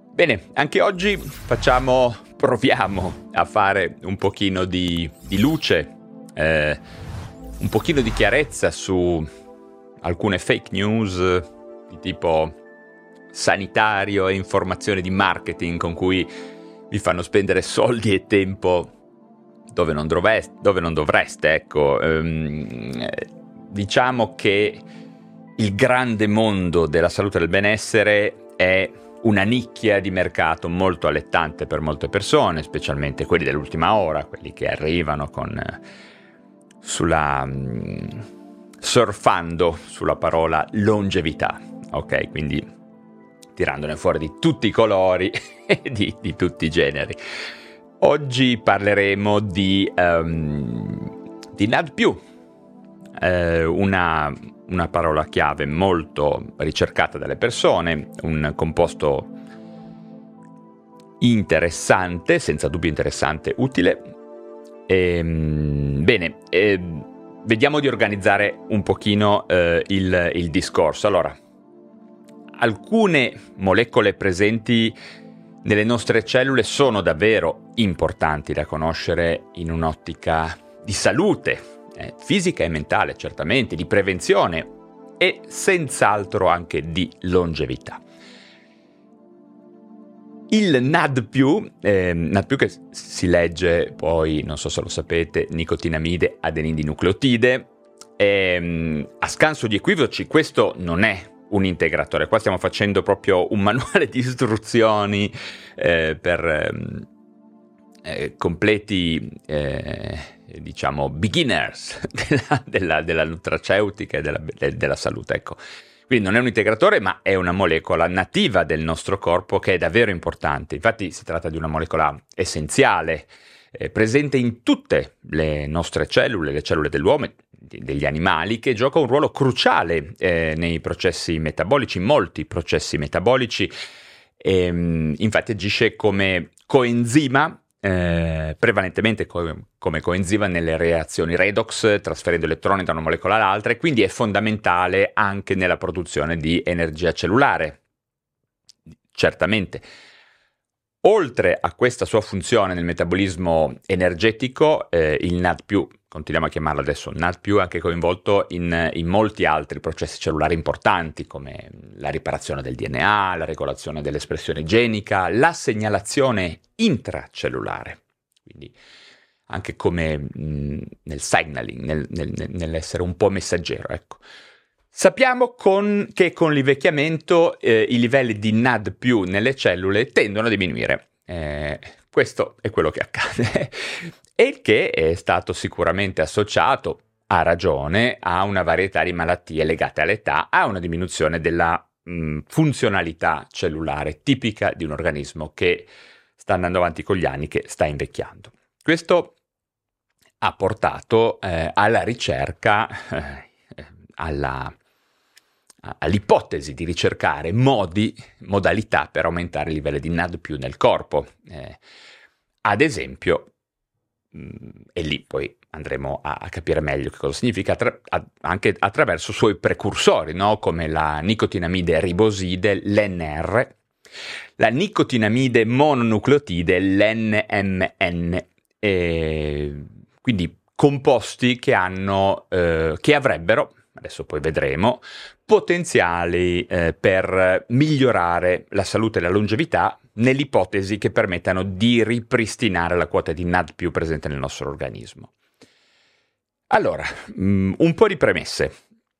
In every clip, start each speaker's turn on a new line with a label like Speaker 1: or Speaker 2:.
Speaker 1: Bene, anche oggi proviamo a fare un pochino di luce, un pochino di chiarezza su alcune fake news di tipo sanitario e informazioni di marketing con cui vi fanno spendere soldi e tempo dove non dovreste, ecco. Diciamo che il grande mondo della salute e del benessere è una nicchia di mercato molto allettante per molte persone, specialmente quelli dell'ultima ora, quelli che arrivano surfando sulla parola longevità, ok? Quindi tirandone fuori di tutti i colori e di tutti i generi. Oggi parleremo di NAD+, una parola chiave molto ricercata dalle persone, un composto interessante, senza dubbio interessante, utile. Vediamo di organizzare un pochino il discorso. Allora, alcune molecole presenti nelle nostre cellule sono importanti da conoscere in un'ottica di salute, fisica e mentale, certamente, di prevenzione e senz'altro anche di longevità. Il NAD+, che si legge poi, non so se lo sapete, nicotinamide adenindinucleotide, a scanso di equivoci, questo non è un integratore. Qua stiamo facendo proprio un manuale di istruzioni per completi, diciamo, beginners della nutraceutica e della salute, ecco. Quindi non è un integratore, ma è una molecola nativa del nostro corpo che è davvero importante. Infatti si tratta di una molecola essenziale, presente in tutte le nostre cellule, le cellule dell'uomo e degli animali, che gioca un ruolo cruciale nei processi metabolici, molti processi metabolici. Infatti agisce come coenzima, prevalentemente come coenzima nelle reazioni redox, trasferendo elettroni da una molecola all'altra, e quindi è fondamentale anche nella produzione di energia cellulare. Certamente. Oltre a questa sua funzione nel metabolismo energetico, il NAD+, continuiamo a chiamarlo adesso NAD+, è anche coinvolto in molti altri processi cellulari importanti, come la riparazione del DNA, la regolazione dell'espressione genica, la segnalazione intracellulare, quindi anche come nel signaling, nell'essere un po' messaggero, ecco. Sappiamo che con l'invecchiamento i livelli di NAD+ nelle cellule tendono a diminuire. Questo è quello che accade e il che è stato sicuramente associato, a ragione, a una varietà di malattie legate all'età, a una diminuzione della funzionalità cellulare tipica di un organismo che sta andando avanti con gli anni, che sta invecchiando. Questo ha portato alla ricerca, all'ipotesi di ricercare modalità per aumentare i livelli di NAD+ nel corpo. Ad esempio, e lì poi andremo a capire meglio che cosa significa, anche attraverso suoi precursori, no? Come la nicotinamide riboside, l'NR, la nicotinamide mononucleotide, l'NMN, quindi composti che avrebbero, adesso poi vedremo, potenziali per migliorare la salute e la longevità nell'ipotesi che permettano di ripristinare la quota di NAD+ presente nel nostro organismo. Allora, un po' di premesse.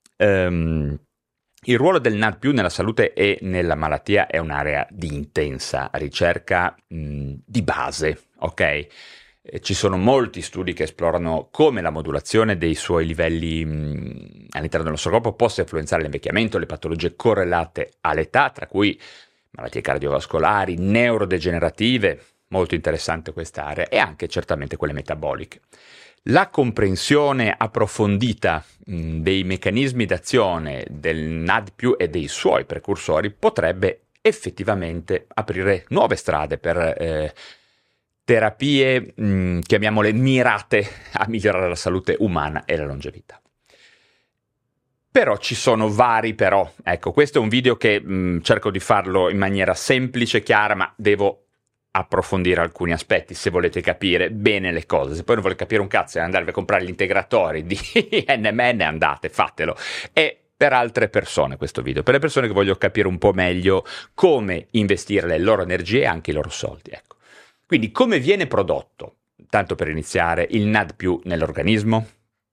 Speaker 1: Il ruolo del NAD+ nella salute e nella malattia è un'area di intensa ricerca di base, ok? Ci sono molti studi che esplorano come la modulazione dei suoi livelli all'interno del nostro corpo possa influenzare l'invecchiamento, le patologie correlate all'età, tra cui malattie cardiovascolari, neurodegenerative, molto interessante quest'area, e anche certamente quelle metaboliche. La comprensione approfondita dei meccanismi d'azione del NAD+ e dei suoi precursori potrebbe effettivamente aprire nuove strade per terapie, chiamiamole mirate, a migliorare la salute umana e la longevità. Però ci sono vari però. Ecco, questo è un video che cerco di farlo in maniera semplice, chiara, ma devo approfondire alcuni aspetti se volete capire bene le cose. Se poi non volete capire un cazzo e andarvi a comprare gli integratori di NMN, andate, fatelo. E per altre persone questo video, per le persone che vogliono capire un po' meglio come investire le loro energie e anche i loro soldi. Ecco. Quindi come viene prodotto, tanto per iniziare, il NAD+ nell'organismo?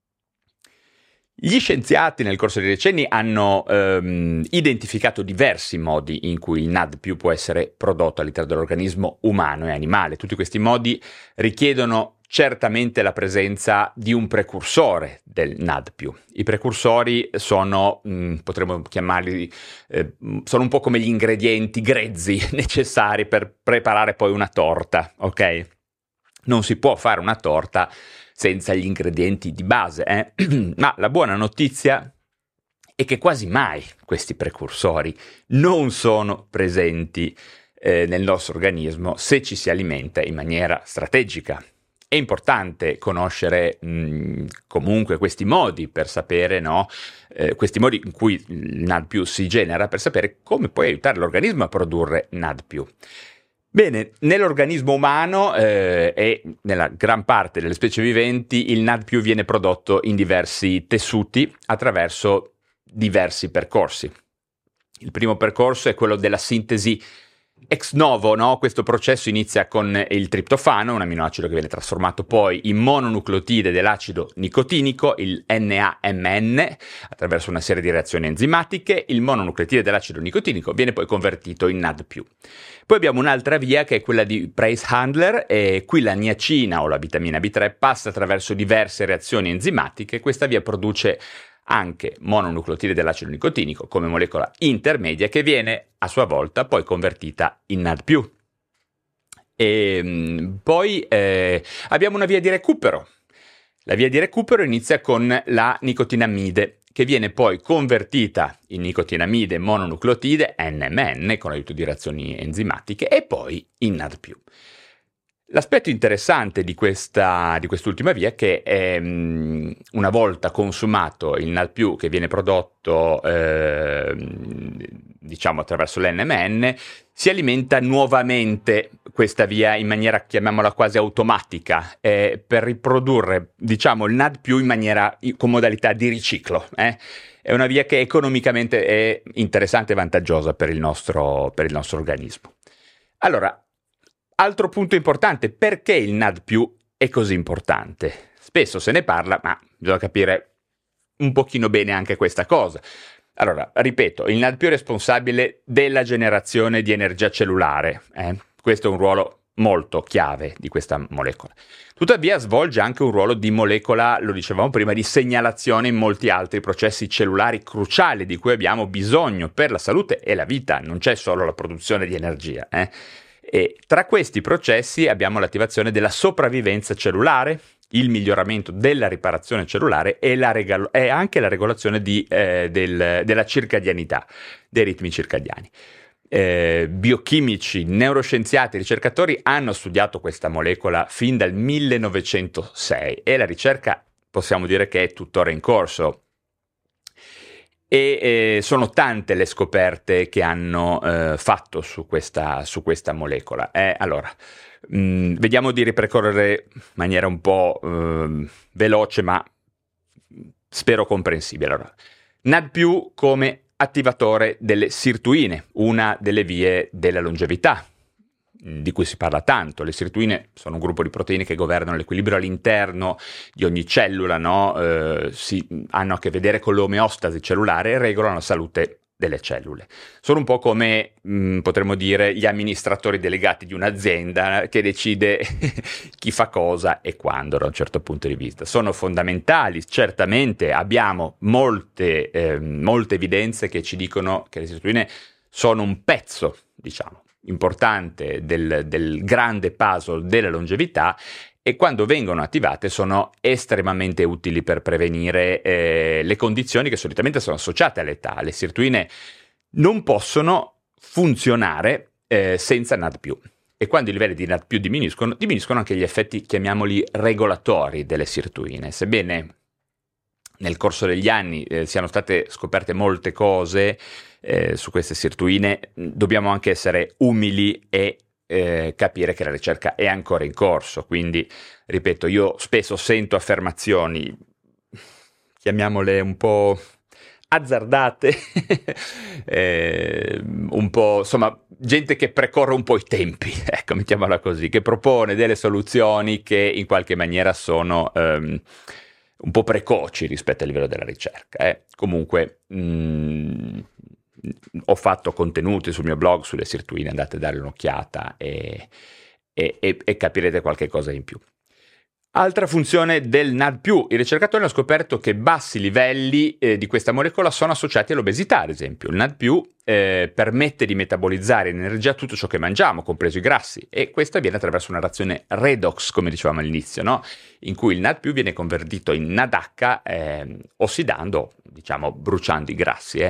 Speaker 1: Gli scienziati nel corso dei decenni hanno identificato diversi modi in cui il NAD+ può essere prodotto all'interno dell'organismo umano e animale. Tutti questi modi richiedono certamente la presenza di un precursore del NAD+. I precursori sono, potremmo chiamarli, sono un po' come gli ingredienti grezzi necessari per preparare poi una torta, ok? Non si può fare una torta senza gli ingredienti di base, ma la buona notizia è che quasi mai questi precursori non sono presenti nel nostro organismo se ci si alimenta in maniera strategica. È importante conoscere comunque questi modi per sapere, no? Questi modi in cui il NAD+ si genera, per sapere come puoi aiutare l'organismo a produrre NAD+. Bene, nell'organismo umano e nella gran parte delle specie viventi il NAD+ viene prodotto in diversi tessuti attraverso diversi percorsi. Il primo percorso è quello della sintesi ex novo, no? Questo processo inizia con il triptofano, un aminoacido che viene trasformato poi in mononucleotide dell'acido nicotinico, il NAMN, attraverso una serie di reazioni enzimatiche. Il mononucleotide dell'acido nicotinico viene poi convertito in NAD+. Poi abbiamo un'altra via che è quella di Price-Handler, e qui la niacina o la vitamina B3 passa attraverso diverse reazioni enzimatiche. Questa via produce anche mononucleotide dell'acido nicotinico come molecola intermedia che viene a sua volta poi convertita in NAD+. E poi abbiamo una via di recupero. La via di recupero inizia con la nicotinamide, che viene poi convertita in nicotinamide mononucleotide, NMN, con l'aiuto di reazioni enzimatiche, e poi in NAD+. L'aspetto interessante di quest'ultima via è che una volta consumato il NAD+, che viene prodotto diciamo attraverso l'NMN, si alimenta nuovamente questa via in maniera, chiamiamola quasi automatica, per riprodurre diciamo il NAD+ con modalità di riciclo. È una via che economicamente è interessante e vantaggiosa per il nostro organismo. Allora, altro punto importante, perché il NAD+ è così importante? Spesso se ne parla, ma bisogna capire un pochino bene anche questa cosa. Allora, ripeto, il NAD+ è responsabile della generazione di energia cellulare. Questo è un ruolo molto chiave di questa molecola. Tuttavia svolge anche un ruolo di molecola, lo dicevamo prima, di segnalazione in molti altri processi cellulari cruciali di cui abbiamo bisogno per la salute e la vita. Non c'è solo la produzione di energia, E tra questi processi abbiamo l'attivazione della sopravvivenza cellulare, il miglioramento della riparazione cellulare e anche la regolazione della circadianità, dei ritmi circadiani. Biochimici, neuroscienziati e ricercatori hanno studiato questa molecola fin dal 1906 e la ricerca possiamo dire che è tuttora in corso. E sono tante le scoperte che hanno fatto su questa molecola. Allora, vediamo di ripercorrere in maniera un po' veloce, ma spero comprensibile. Allora, NAD+ come attivatore delle sirtuine, una delle vie della longevità, di cui si parla tanto. Le sirtuine sono un gruppo di proteine che governano l'equilibrio all'interno di ogni cellula, no? Hanno a che vedere con l'omeostasi cellulare e regolano la salute delle cellule. Sono un po' come, potremmo dire, gli amministratori delegati di un'azienda che decide chi fa cosa e quando, da un certo punto di vista. Sono fondamentali, certamente abbiamo molte evidenze che ci dicono che le sirtuine sono un pezzo, diciamo, importante del grande puzzle della longevità, e quando vengono attivate sono estremamente utili per prevenire le condizioni che solitamente sono associate all'età. Le sirtuine non possono funzionare senza NAD+. E quando i livelli di NAD+ diminuiscono anche gli effetti, chiamiamoli regolatori, delle sirtuine. Sebbene nel corso degli anni siano state scoperte molte cose su queste sirtuine, dobbiamo anche essere umili e capire che la ricerca è ancora in corso. Quindi, ripeto, io spesso sento affermazioni, chiamiamole un po' azzardate, un po', insomma, gente che precorre un po' i tempi, ecco, mettiamola così, che propone delle soluzioni che in qualche maniera sono un po' precoci rispetto al livello della ricerca. Comunque, ho fatto contenuti sul mio blog sulle sirtuine, andate a dare un'occhiata e capirete qualche cosa in più. Altra funzione del NAD+, i ricercatori hanno scoperto che bassi livelli di questa molecola sono associati all'obesità, ad esempio. Il NAD+, permette di metabolizzare in energia tutto ciò che mangiamo, compreso i grassi, e questo avviene attraverso una reazione redox, come dicevamo all'inizio, no? In cui il NAD+, viene convertito in NADH ossidando, diciamo bruciando i grassi,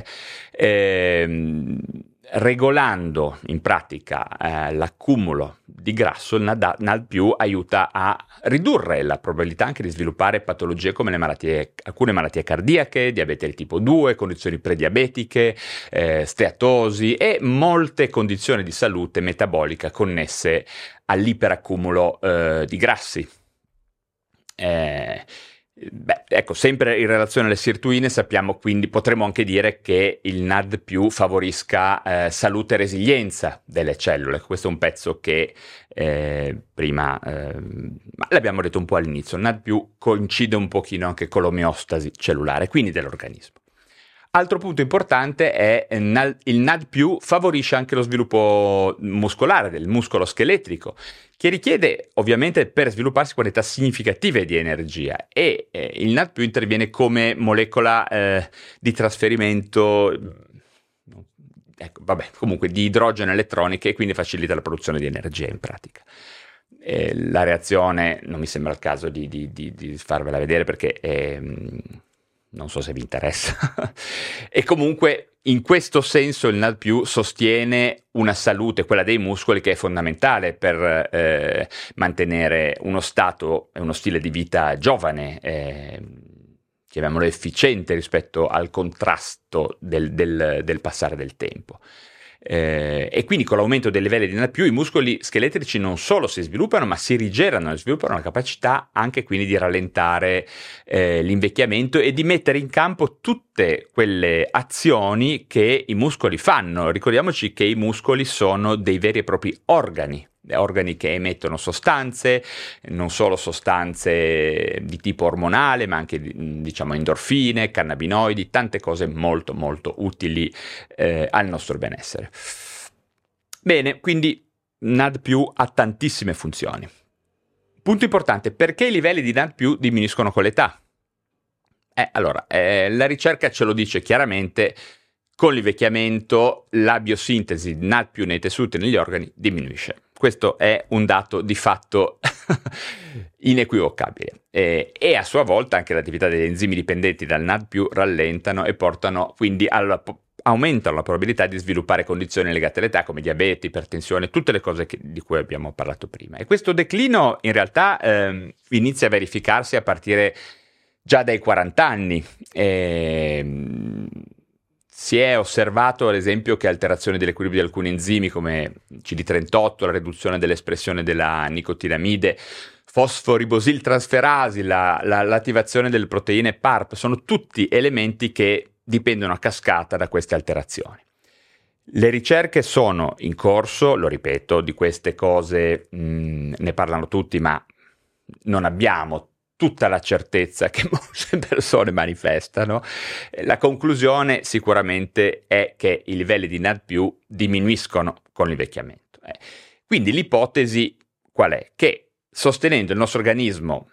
Speaker 1: regolando in pratica l'accumulo di grasso. Il NAD+ aiuta a ridurre la probabilità anche di sviluppare patologie come alcune malattie cardiache, diabete di tipo 2, condizioni prediabetiche, steatosi e molte condizioni di salute metabolica connesse all'iperaccumulo di grassi. Ecco, sempre in relazione alle sirtuine sappiamo, quindi potremmo anche dire che il NAD+ favorisca salute e resilienza delle cellule. Questo è un pezzo che prima l'abbiamo detto un po' all'inizio. Il NAD+ coincide un pochino anche con l'omeostasi cellulare, quindi dell'organismo. Altro punto importante è il NAD+ favorisce anche lo sviluppo muscolare del muscolo scheletrico, che richiede ovviamente per svilupparsi quantità significative di energia, e il NAD+ interviene come molecola di trasferimento, comunque di idrogeno elettroniche, e quindi facilita la produzione di energia in pratica. La reazione non mi sembra il caso di farvela vedere perché non so se vi interessa. E comunque in questo senso il NAD+ sostiene una salute, quella dei muscoli, che è fondamentale per mantenere uno stato e uno stile di vita giovane, chiamiamolo efficiente rispetto al contrasto del passare del tempo. E quindi con l'aumento dei livelli di NAD+, i muscoli scheletrici non solo si sviluppano, ma si rigenerano e sviluppano la capacità anche quindi di rallentare l'invecchiamento e di mettere in campo tutte quelle azioni che i muscoli fanno. Ricordiamoci che i muscoli sono dei veri e propri organi che emettono sostanze, non solo sostanze di tipo ormonale, ma anche diciamo endorfine, cannabinoidi, tante cose molto molto utili al nostro benessere. Bene, quindi NAD+ ha tantissime funzioni. Punto importante: perché i livelli di NAD+ diminuiscono con l'età? Allora, la ricerca ce lo dice chiaramente: con l'invecchiamento la biosintesi di NAD+ nei tessuti e negli organi diminuisce. Questo è un dato di fatto inequivocabile. E a sua volta anche l'attività degli enzimi dipendenti dal NAD+ rallentano e portano quindi aumentano la probabilità di sviluppare condizioni legate all'età come diabete, ipertensione, tutte le cose di cui abbiamo parlato prima. E questo declino in realtà inizia a verificarsi a partire già dai 40 anni. Si è osservato ad esempio che alterazioni dell'equilibrio di alcuni enzimi come CD38, la riduzione dell'espressione della nicotinamide, fosforibosiltrasferasi, l'attivazione delle proteine PARP, sono tutti elementi che dipendono a cascata da queste alterazioni. Le ricerche sono in corso, lo ripeto, di queste cose ne parlano tutti, ma non abbiamo tutta la certezza che molte persone manifestano. La conclusione sicuramente è che i livelli di NAD+ diminuiscono con l'invecchiamento. Quindi l'ipotesi qual è? Che sostenendo il nostro organismo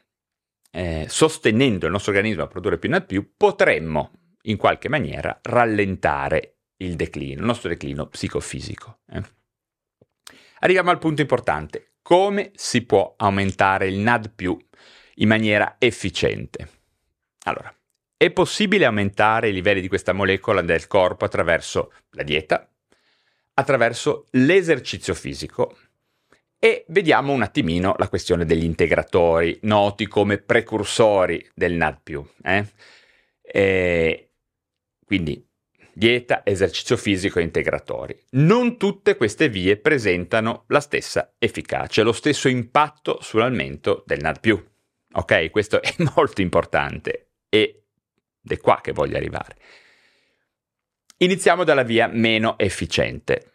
Speaker 1: a produrre più NAD+, potremmo in qualche maniera rallentare il nostro declino psicofisico. Arriviamo al punto importante: come si può aumentare il NAD+ in maniera efficiente? Allora, è possibile aumentare i livelli di questa molecola del corpo attraverso la dieta, attraverso l'esercizio fisico, e vediamo un attimino la questione degli integratori, noti come precursori del NAD+. Quindi dieta, esercizio fisico e integratori. Non tutte queste vie presentano la stessa efficacia, lo stesso impatto sull'aumento del NAD+. Ok? Questo è molto importante ed è qua che voglio arrivare. Iniziamo dalla via meno efficiente.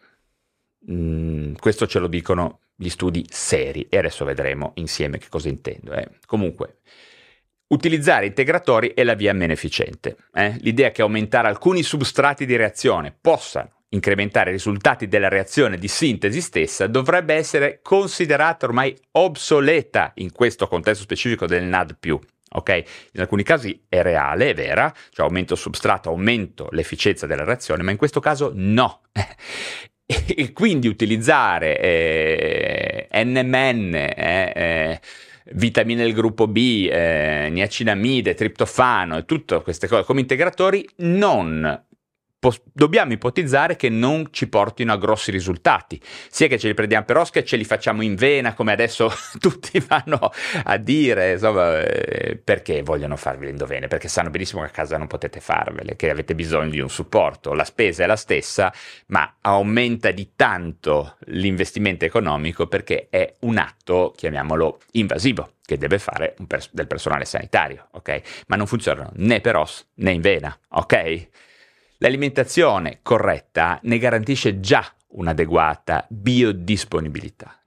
Speaker 1: Questo ce lo dicono gli studi seri e adesso vedremo insieme che cosa intendo. Comunque, utilizzare integratori è la via meno efficiente. L'idea che aumentare alcuni substrati di reazione possano incrementare i risultati della reazione di sintesi stessa dovrebbe essere considerata ormai obsoleta in questo contesto specifico del NAD+. Ok? In alcuni casi è reale, è vera, cioè aumento il substrato, aumento l'efficienza della reazione, ma in questo caso no. E quindi utilizzare NMN, vitamine del gruppo B, niacinamide, triptofano e tutte queste cose come integratori dobbiamo ipotizzare che non ci portino a grossi risultati, sia che ce li prendiamo per osca e ce li facciamo in vena come adesso tutti vanno a dire, insomma, perché vogliono farvi le endovene? Perché sanno benissimo che a casa non potete farvele, che avete bisogno di un supporto, la spesa è la stessa, ma aumenta di tanto l'investimento economico perché è un atto, chiamiamolo, invasivo, che deve fare del personale sanitario, ok? Ma non funzionano né per os né in vena, ok? L'alimentazione corretta ne garantisce già un'adeguata biodisponibilità.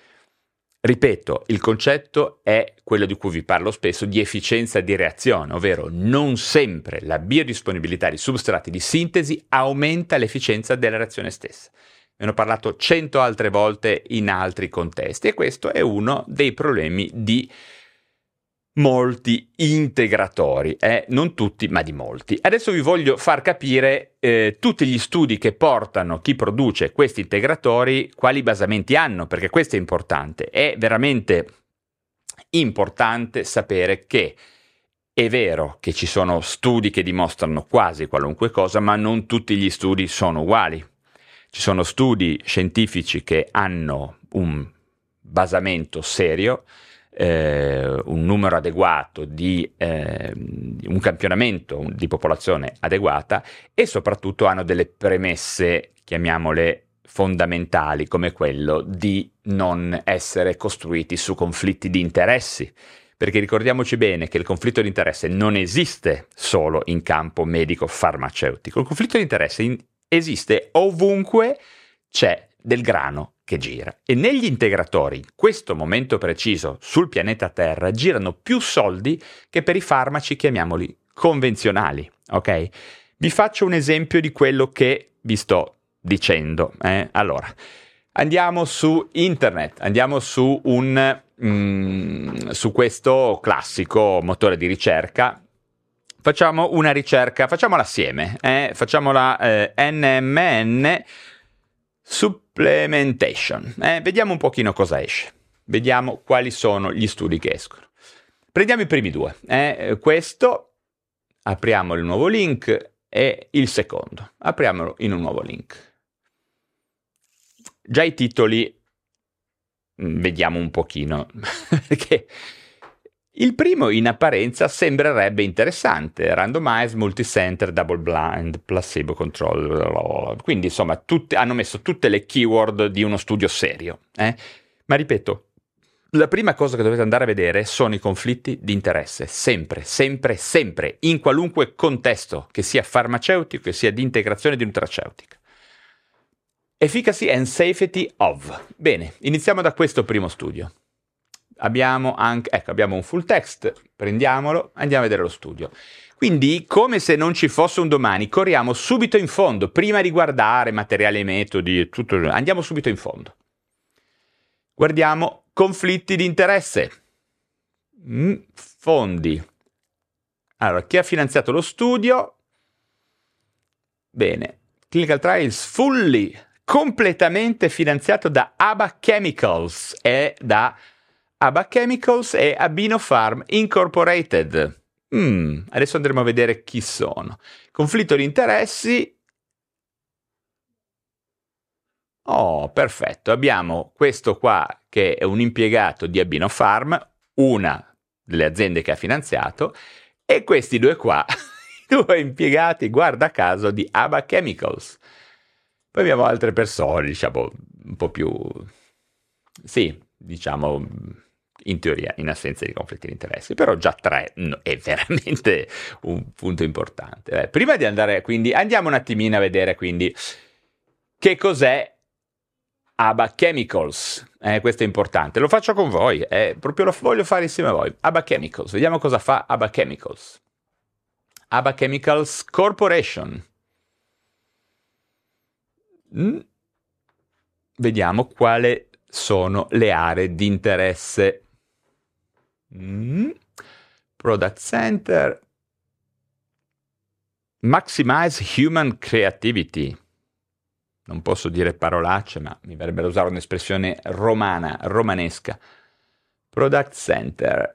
Speaker 1: Ripeto, il concetto è quello di cui vi parlo spesso di efficienza di reazione, ovvero non sempre la biodisponibilità di substrati di sintesi aumenta l'efficienza della reazione stessa. Ne ho parlato 100 altre volte in altri contesti e questo è uno dei problemi di molti integratori, non tutti ma di molti. Adesso vi voglio far capire tutti gli studi che portano chi produce questi integratori, quali basamenti hanno, perché questo è importante. È veramente importante sapere che è vero che ci sono studi che dimostrano quasi qualunque cosa, ma non tutti gli studi sono uguali. Ci sono studi scientifici che hanno un basamento serio, un numero adeguato di un campionamento di popolazione adeguata e soprattutto hanno delle premesse, chiamiamole fondamentali, come quello di non essere costruiti su conflitti di interessi, perché ricordiamoci bene che il conflitto di interesse non esiste solo in campo medico-farmaceutico, il conflitto di interesse esiste ovunque c'è del grano che gira e negli integratori in questo momento preciso sul pianeta Terra girano più soldi che per i farmaci, chiamiamoli convenzionali, ok? Vi faccio un esempio di quello che vi sto dicendo. Allora, andiamo su internet, andiamo su su questo classico motore di ricerca. Facciamo una ricerca, facciamola assieme, facciamola NMN Supplementation. Vediamo un pochino cosa esce. Vediamo quali sono gli studi che escono. Prendiamo i primi due. Questo, apriamo il nuovo link, e il secondo. Apriamolo in un nuovo link. Già i titoli, vediamo un pochino, perché il primo in apparenza sembrerebbe interessante, randomized, multicenter, double blind, placebo control, quindi insomma hanno messo tutte le keyword di uno studio serio, ma ripeto, la prima cosa che dovete andare a vedere sono i conflitti di interesse, sempre, sempre, sempre, in qualunque contesto, che sia farmaceutico, che sia di integrazione di nutraceutica. Efficacy and safety of. Bene, iniziamo da questo primo studio. Abbiamo un full text, prendiamolo, andiamo a vedere lo studio. Quindi, come se non ci fosse un domani, corriamo subito in fondo, prima di guardare materiali e metodi, tutto, andiamo subito in fondo. Guardiamo conflitti di interesse. Fondi. Allora, chi ha finanziato lo studio? Bene, Clinical Trials Fully, completamente finanziato da Aba Chemicals e Abino Pharm Incorporated. Adesso andremo a vedere chi sono. Conflitto di interessi. Oh, perfetto. Abbiamo questo qua che è un impiegato di Abino Pharm, una delle aziende che ha finanziato, e questi due qua due impiegati, guarda caso, di Aba Chemicals. Poi abbiamo altre persone, diciamo, un po' più, sì, diciamo, in teoria, in assenza di conflitti di interessi, però già 3 è veramente un punto importante. Prima di andare, quindi, andiamo un attimino a vedere, quindi, che cos'è Aba Chemicals. Questo è importante, lo faccio con voi, proprio lo voglio fare insieme a voi. Aba Chemicals, vediamo cosa fa Aba Chemicals. Aba Chemicals Corporation. Vediamo quali sono le aree di interesse. Product Center. Maximize Human Creativity. Non posso dire parolacce, ma mi verrebbe da usare un'espressione romanesca. Product Center.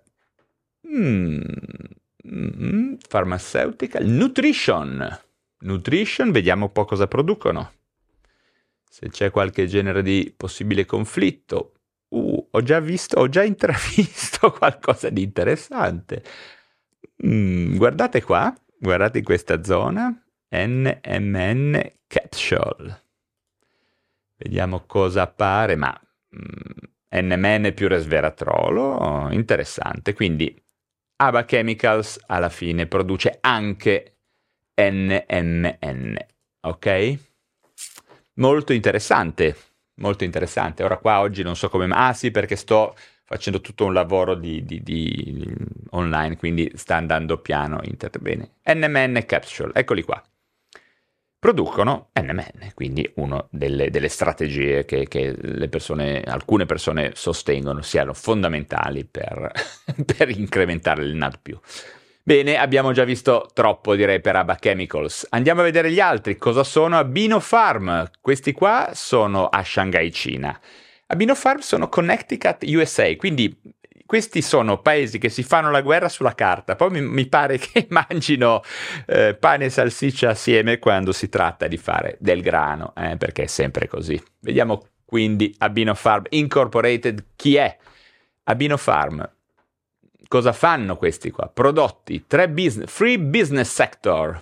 Speaker 1: Pharmaceutical. Nutrition. Nutrition, vediamo un po' cosa producono. Se c'è qualche genere di possibile conflitto. Ho già intravisto qualcosa di interessante. Guardate qua, guardate in questa zona. NMN Capsule. Vediamo cosa appare, ma NMN più resveratrolo, interessante. Quindi Aba Chemicals alla fine produce anche NMN, ok? Molto interessante, molto interessante. Ora qua oggi non so come... Ah sì, perché sto facendo tutto un lavoro di online, quindi sta andando piano internet. Bene. NMN Capsule, eccoli qua. Producono NMN, quindi una delle strategie che alcune persone sostengono siano fondamentali per incrementare il NAD+. Bene, abbiamo già visto troppo, direi, per Aba Chemicals. Andiamo a vedere gli altri. Cosa sono Abino Farm? Questi qua sono a Shanghai, Cina. Abino Farm sono Connecticut, USA, quindi questi sono paesi che si fanno la guerra sulla carta, poi mi pare che mangino pane e salsiccia assieme quando si tratta di fare del grano, perché è sempre così. Vediamo quindi Abino Farm Incorporated, chi è? Abino Farm. Cosa fanno questi qua? Prodotti, free business sector.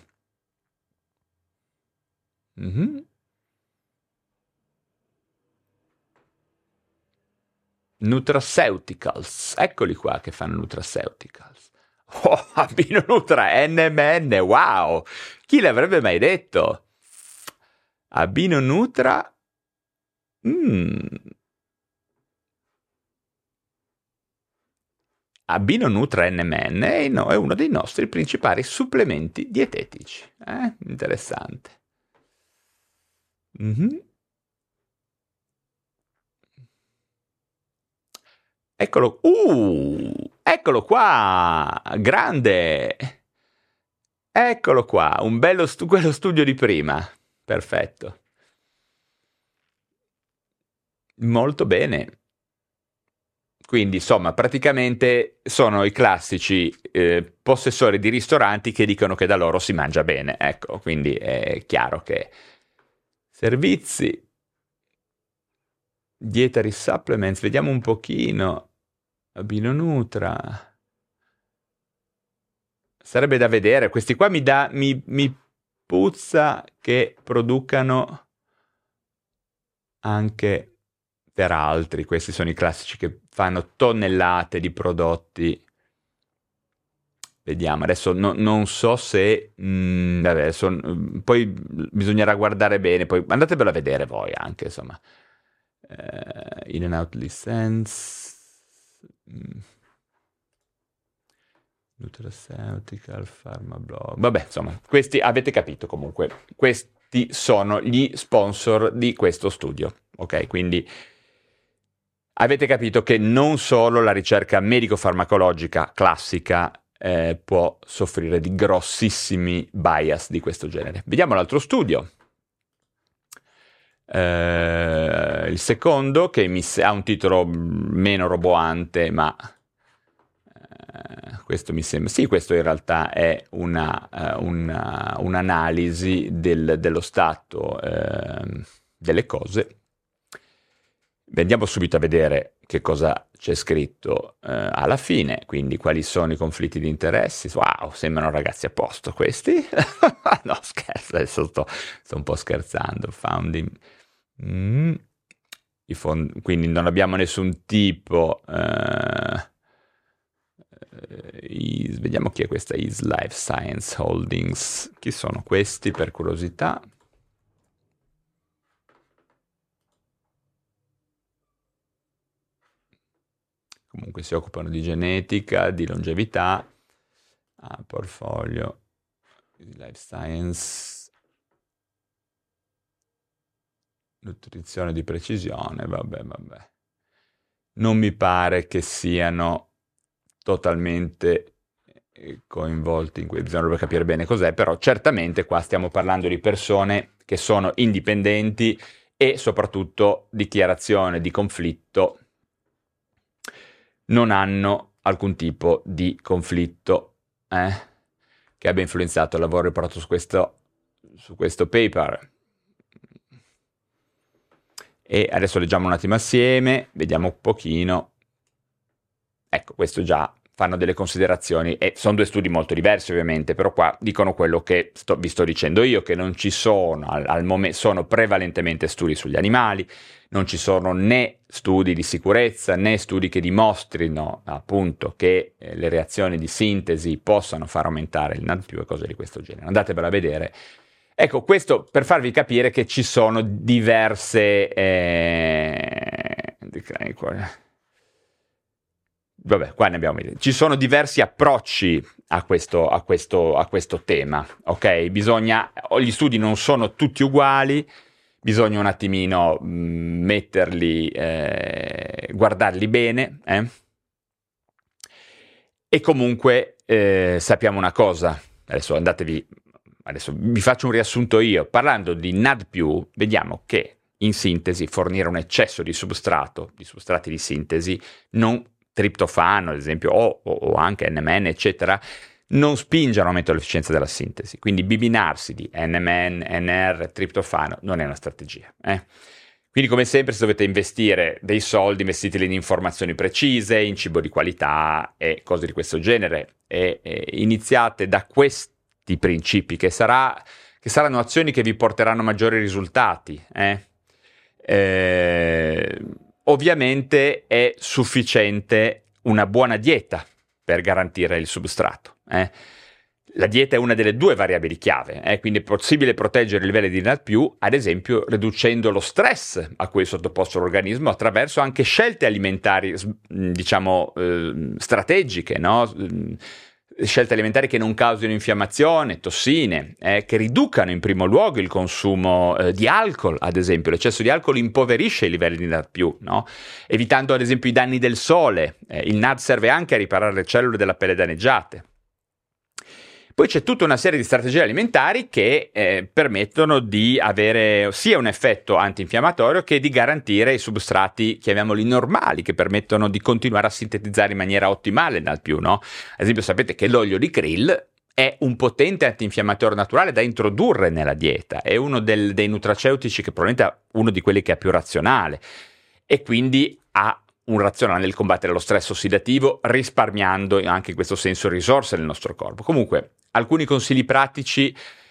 Speaker 1: Nutraceuticals, eccoli qua che fanno nutraceuticals. Oh, Abino Nutra, NMN, wow! Chi l'avrebbe mai detto? Abino Nutra... Abino Nutra NMN è uno dei nostri principali supplementi dietetici. Interessante. Eccolo qua, grande. Eccolo qua, un bello quello studio di prima. Perfetto. Molto bene. Quindi, insomma, praticamente sono i classici possessori di ristoranti che dicono che da loro si mangia bene. Ecco, quindi è chiaro che servizi, dietary supplements, vediamo un pochino. Abino Nutra. Sarebbe da vedere. Questi qua mi puzza che producano anche per altri. Questi sono i classici che fanno tonnellate di prodotti. Vediamo, adesso non so se... vabbè, adesso, poi bisognerà guardare bene, poi andatevelo a vedere voi anche, insomma. In and out license... Nutraceutical, Pharmablog. Vabbè, insomma, questi avete capito comunque. Questi sono gli sponsor di questo studio, ok? Quindi avete capito che non solo la ricerca medico-farmacologica classica può soffrire di grossissimi bias di questo genere. Vediamo l'altro studio. Il secondo, che ha un titolo meno roboante, ma questo mi sembra... Sì, questo in realtà è un'analisi dello stato delle cose. Andiamo subito a vedere che cosa c'è scritto alla fine, quindi quali sono i conflitti di interessi. Wow, sembrano ragazzi a posto questi. No, scherzo, adesso sto un po' scherzando. Founding. Quindi non abbiamo nessun tipo. Vediamo chi è questa Is Life Science Holdings. Chi sono questi per curiosità? Comunque si occupano di genetica, di longevità, portfolio, life science, nutrizione di precisione, vabbè. Non mi pare che siano totalmente coinvolti in cui bisognerebbe capire bene cos'è, però certamente qua stiamo parlando di persone che sono indipendenti e soprattutto dichiarazione di conflitto. Non hanno alcun tipo di conflitto che abbia influenzato il lavoro riportato su questo paper. E adesso leggiamo un attimo assieme, vediamo un pochino. Ecco, questo già fanno delle considerazioni, e sono due studi molto diversi ovviamente, però qua dicono quello che vi sto dicendo io, che non ci sono, al momento sono prevalentemente studi sugli animali, non ci sono né studi di sicurezza né studi che dimostrino appunto che le reazioni di sintesi possano far aumentare il NAD+ e cose di questo genere. Andatevela a vedere. Ecco, questo per farvi capire che ci sono diverse... Vabbè, qua ne abbiamo ci sono diversi approcci a questo tema, ok? Gli studi non sono tutti uguali, bisogna un attimino metterli, guardarli bene, E comunque sappiamo una cosa, adesso vi faccio un riassunto io, parlando di NAD+, vediamo che in sintesi fornire un eccesso di substrati di sintesi, non triptofano ad esempio, o anche NMN eccetera, non spinge all'aumento dell'efficienza della sintesi, quindi bibinarsi di NMN, NR, triptofano non è una strategia. Quindi come sempre se dovete investire dei soldi, investiteli in informazioni precise, in cibo di qualità e cose di questo genere, e iniziate da questi principi che saranno azioni che vi porteranno maggiori risultati. Ovviamente è sufficiente una buona dieta per garantire il substrato. La dieta è una delle due variabili chiave, quindi è possibile proteggere i livelli di NAD+, ad esempio riducendo lo stress a cui è sottoposto l'organismo attraverso anche scelte alimentari, diciamo, strategiche, no? Scelte alimentari che non causino infiammazione, tossine, che riducano in primo luogo il consumo di alcol, ad esempio. L'eccesso di alcol impoverisce i livelli di NAD+, no? Evitando ad esempio i danni del sole. Il NAD serve anche a riparare le cellule della pelle danneggiate. Poi c'è tutta una serie di strategie alimentari che permettono di avere sia un effetto antinfiammatorio che di garantire i substrati, chiamiamoli normali, che permettono di continuare a sintetizzare in maniera ottimale il NAD+, no? Ad esempio sapete che l'olio di krill è un potente antinfiammatorio naturale da introdurre nella dieta, è uno dei nutraceutici che probabilmente è uno di quelli che è più razionale e quindi ha un razionale nel combattere lo stress ossidativo, risparmiando anche in questo senso risorse nel nostro corpo. Comunque, alcuni consigli pratici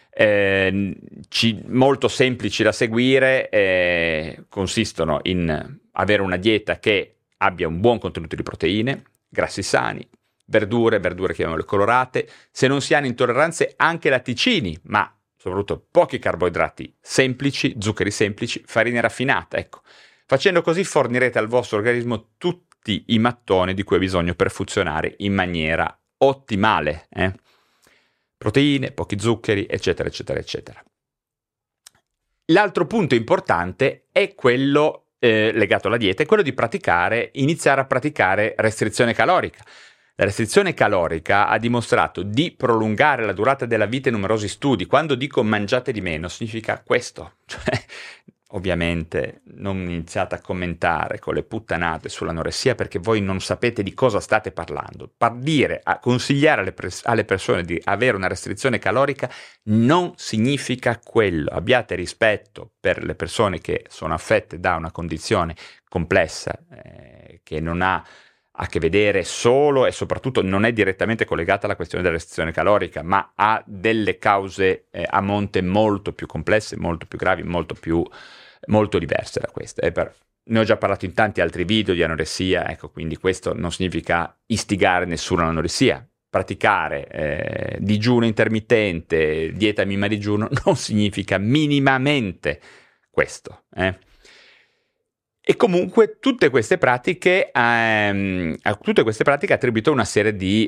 Speaker 1: molto semplici da seguire consistono in avere una dieta che abbia un buon contenuto di proteine, grassi sani, verdure chiamiamole colorate, se non si hanno intolleranze anche latticini, ma soprattutto pochi carboidrati semplici, zuccheri semplici, farina raffinata, ecco. Facendo così fornirete al vostro organismo tutti i mattoni di cui ha bisogno per funzionare in maniera ottimale. Proteine, pochi zuccheri, eccetera, eccetera, eccetera. L'altro punto importante è quello legato alla dieta, è quello di iniziare a praticare restrizione calorica. La restrizione calorica ha dimostrato di prolungare la durata della vita in numerosi studi. Quando dico mangiate di meno, significa questo. Cioè, ovviamente non iniziate a commentare con le puttanate sull'anoressia perché voi non sapete di cosa state parlando. Consigliare alle persone di avere una restrizione calorica non significa quello. Abbiate rispetto per le persone che sono affette da una condizione complessa che non ha a che vedere solo e soprattutto non è direttamente collegata alla questione della restrizione calorica, ma ha delle cause a monte molto più complesse, molto più gravi, molto diverse da queste. Ne ho già parlato in tanti altri video di anoressia, ecco, quindi questo non significa istigare nessuno all'anoressia. Praticare digiuno intermittente, dieta mima digiuno, non significa minimamente questo. E comunque tutte queste pratiche attribuito una serie di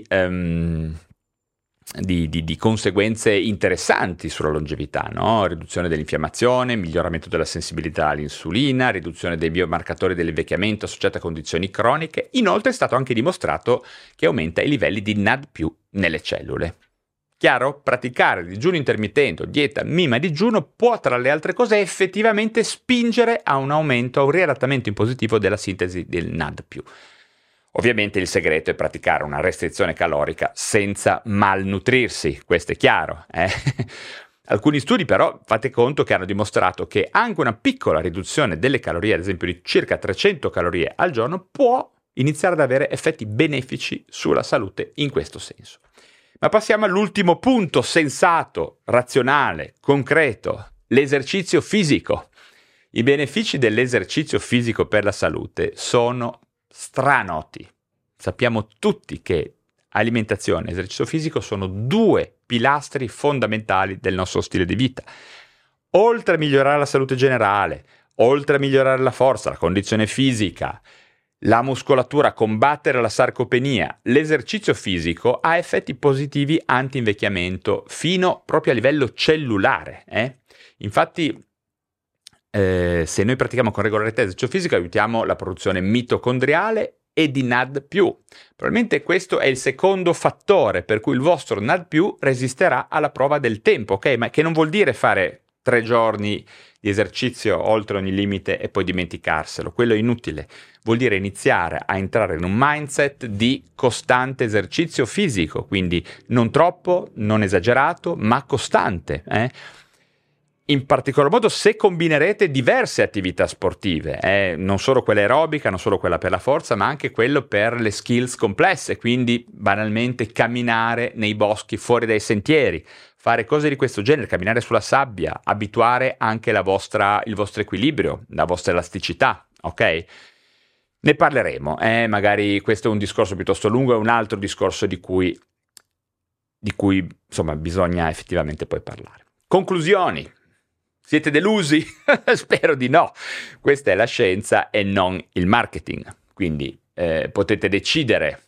Speaker 1: conseguenze interessanti sulla longevità, no? Riduzione dell'infiammazione, miglioramento della sensibilità all'insulina, riduzione dei biomarcatori dell'invecchiamento associati a condizioni croniche. Inoltre è stato anche dimostrato che aumenta i livelli di NAD+ nelle cellule. Chiaro? Praticare il digiuno intermittente o dieta mima digiuno può, tra le altre cose, effettivamente spingere a un aumento, a un riadattamento in positivo della sintesi del NAD+. Ovviamente il segreto è praticare una restrizione calorica senza malnutrirsi, questo è chiaro. Alcuni studi però, fate conto, che hanno dimostrato che anche una piccola riduzione delle calorie, ad esempio di circa 300 calorie al giorno, può iniziare ad avere effetti benefici sulla salute in questo senso. Ma passiamo all'ultimo punto sensato, razionale, concreto, l'esercizio fisico. I benefici dell'esercizio fisico per la salute sono stranoti. Sappiamo tutti che alimentazione e esercizio fisico sono due pilastri fondamentali del nostro stile di vita. Oltre a migliorare la salute generale, oltre a migliorare la forza, la condizione fisica, la muscolatura, combattere la sarcopenia, l'esercizio fisico ha effetti positivi anti-invecchiamento fino proprio a livello cellulare. Infatti, se noi pratichiamo con regolarità esercizio fisico, aiutiamo la produzione mitocondriale e di NAD+. Probabilmente questo è il secondo fattore per cui il vostro NAD+ resisterà alla prova del tempo, ok? Ma che non vuol dire fare 3 giorni di esercizio oltre ogni limite e poi dimenticarselo, quello è inutile. Vuol dire iniziare a entrare in un mindset di costante esercizio fisico, quindi non troppo, non esagerato, ma costante. In particolar modo se combinerete diverse attività sportive, non solo quella aerobica, non solo quella per la forza, ma anche quello per le skills complesse, quindi banalmente camminare nei boschi fuori dai sentieri, fare cose di questo genere, camminare sulla sabbia, abituare anche il vostro equilibrio, la vostra elasticità, ok? Ne parleremo, magari questo è un discorso piuttosto lungo, è un altro discorso di cui insomma bisogna effettivamente poi parlare. Conclusioni. Siete delusi? Spero di no. Questa è la scienza e non il marketing. Quindi potete decidere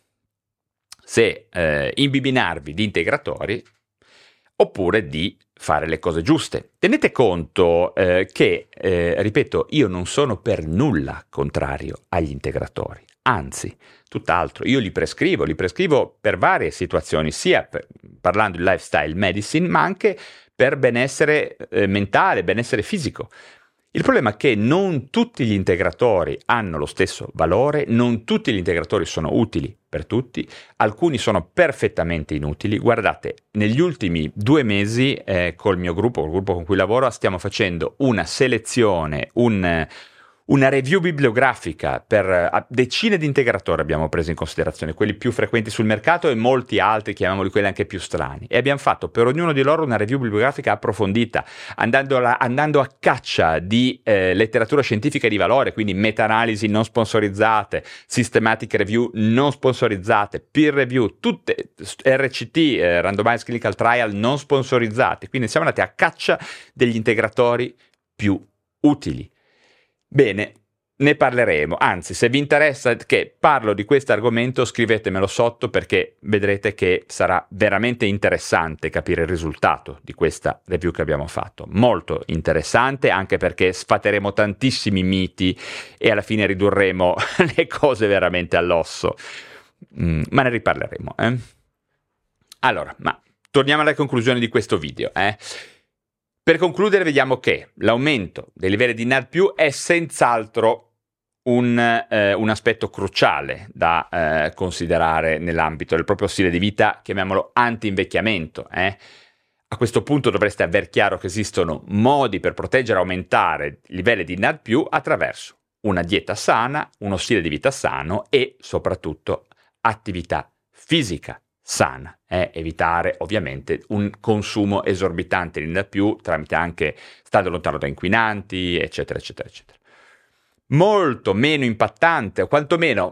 Speaker 1: se imbibinarvi di integratori oppure di fare le cose giuste. Tenete conto che, ripeto, io non sono per nulla contrario agli integratori. Anzi, tutt'altro, io li prescrivo per varie situazioni, sia parlando di lifestyle medicine, ma anche per benessere mentale, benessere fisico. Il problema è che non tutti gli integratori hanno lo stesso valore, non tutti gli integratori sono utili per tutti, alcuni sono perfettamente inutili. Guardate, negli ultimi 2 mesi col mio gruppo, col gruppo con cui lavoro, stiamo facendo una selezione, una review bibliografica per decine di integratori abbiamo preso in considerazione, quelli più frequenti sul mercato e molti altri, chiamiamoli quelli anche più strani, e abbiamo fatto per ognuno di loro una review bibliografica approfondita, andando a caccia di letteratura scientifica di valore, quindi meta-analisi non sponsorizzate, systematic review non sponsorizzate, peer review, tutte RCT, randomized clinical trial non sponsorizzate, quindi siamo andati a caccia degli integratori più utili. Bene, ne parleremo, anzi se vi interessa che parlo di questo argomento scrivetemelo sotto perché vedrete che sarà veramente interessante capire il risultato di questa review che abbiamo fatto, molto interessante anche perché sfateremo tantissimi miti e alla fine ridurremo le cose veramente all'osso, ma ne riparleremo. Allora, ma torniamo alle conclusioni di questo video. Per concludere, vediamo che l'aumento dei livelli di NAD+ è senz'altro un aspetto cruciale da considerare nell'ambito del proprio stile di vita, chiamiamolo anti-invecchiamento. A questo punto dovreste aver chiaro che esistono modi per proteggere e aumentare i livelli di NAD+ attraverso una dieta sana, uno stile di vita sano e soprattutto attività fisica sana, evitare ovviamente un consumo esorbitante di NAD+ tramite anche stare lontano da inquinanti, eccetera, eccetera, eccetera. Molto meno impattante, o quantomeno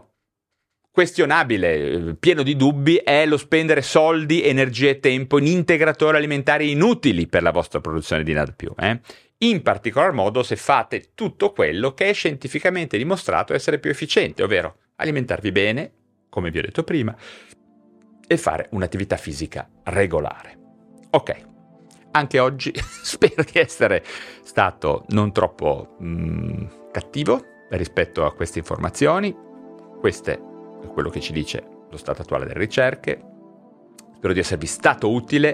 Speaker 1: questionabile, pieno di dubbi, è lo spendere soldi, energie e tempo in integratori alimentari inutili per la vostra produzione di NAD+. In particolar modo se fate tutto quello che è scientificamente dimostrato essere più efficiente, ovvero alimentarvi bene, come vi ho detto prima, e fare un'attività fisica regolare. Ok, anche oggi spero di essere stato non troppo cattivo rispetto a queste informazioni. Questo è quello che ci dice lo stato attuale delle ricerche. Spero di esservi stato utile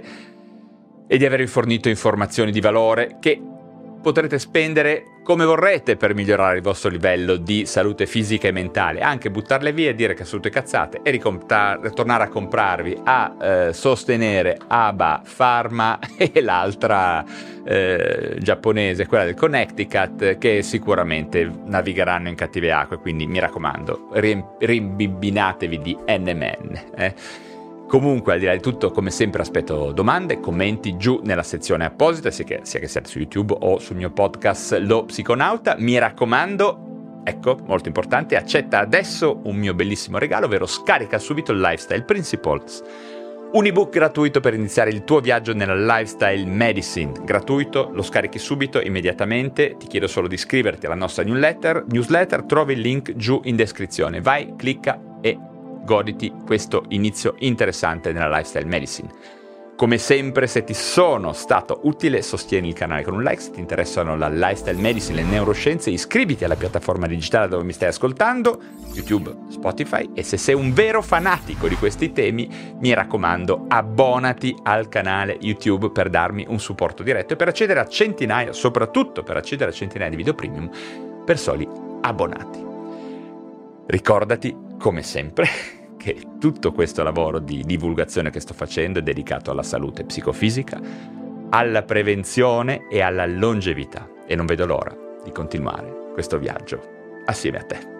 Speaker 1: e di avervi fornito informazioni di valore che potrete spendere come vorrete per migliorare il vostro livello di salute fisica e mentale, anche buttarle via e dire che sono tutte cazzate e tornare a comprarvi a sostenere ABA Pharma e l'altra giapponese, quella del Connecticut, che sicuramente navigheranno in cattive acque, quindi mi raccomando, rimbibbinatevi di NMN. Comunque, al di là di tutto, come sempre aspetto domande, commenti giù nella sezione apposita, sia che siate su YouTube o sul mio podcast Lo Psiconauta. Mi raccomando, ecco, molto importante, accetta adesso un mio bellissimo regalo, ovvero scarica subito il Lifestyle Principles, un ebook gratuito per iniziare il tuo viaggio nella Lifestyle Medicine. Gratuito, lo scarichi subito, immediatamente. Ti chiedo solo di iscriverti alla nostra newsletter, trovi il link giù in descrizione. Vai, clicca e goditi questo inizio interessante nella Lifestyle Medicine. Come sempre, se ti sono stato utile, sostieni il canale con un like. Se ti interessano la Lifestyle Medicine e le neuroscienze, iscriviti alla piattaforma digitale dove mi stai ascoltando, YouTube, Spotify, e se sei un vero fanatico di questi temi, mi raccomando, abbonati al canale YouTube per darmi un supporto diretto e per accedere a centinaia, soprattutto per accedere a centinaia di video premium per soli abbonati. Ricordati, come sempre, che tutto questo lavoro di divulgazione che sto facendo è dedicato alla salute psicofisica, alla prevenzione e alla longevità, e non vedo l'ora di continuare questo viaggio assieme a te.